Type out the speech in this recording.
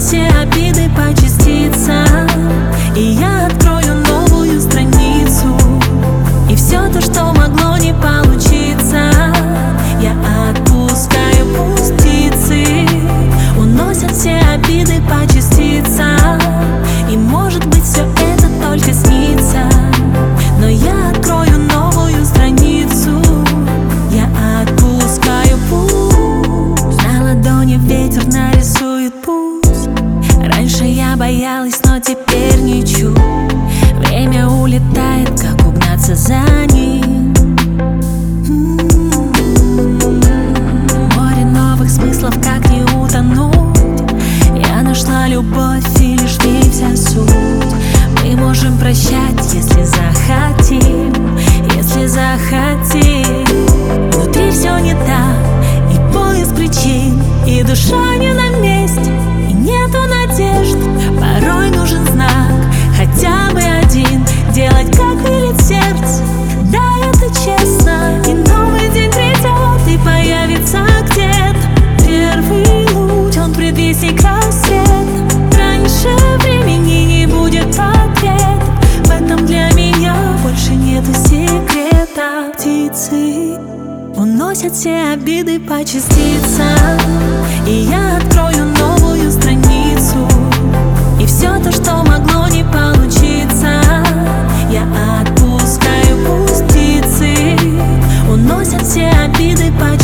все обиды по частицам, и я открою новую страницу. И все то, что могло не получиться, я отпускаю, пусть птицы уносят все обиды по частицам. И может быть все это только снится, но я открою новую страницу. Я отпускаю, пусть на ладони ветер нарисует путь. Раньше я боялась, но теперь не чую. Время улетает, как угнаться за ним. Море новых смыслов, как не утонуть. Я нашла любовь, и лишь в ней вся суть. Мы можем прощать, если захотим, если захотим. Внутри все не так, и поиск причин, и душа не на месте, и нету надежд. Порой нужен знак, хотя бы один, делать, как велит сердце. Да, это честно. И новый день придет, и появится где-то первый луч, он предвестник рассвета. Раньше времени не будет ответ, в этом для меня больше нету секрета. Птицы уносят все обиды по частицам, и я открою новую страницу. И все то, что могло не получиться, я отпускаю, пусть птицы уносят все обиды по частицам.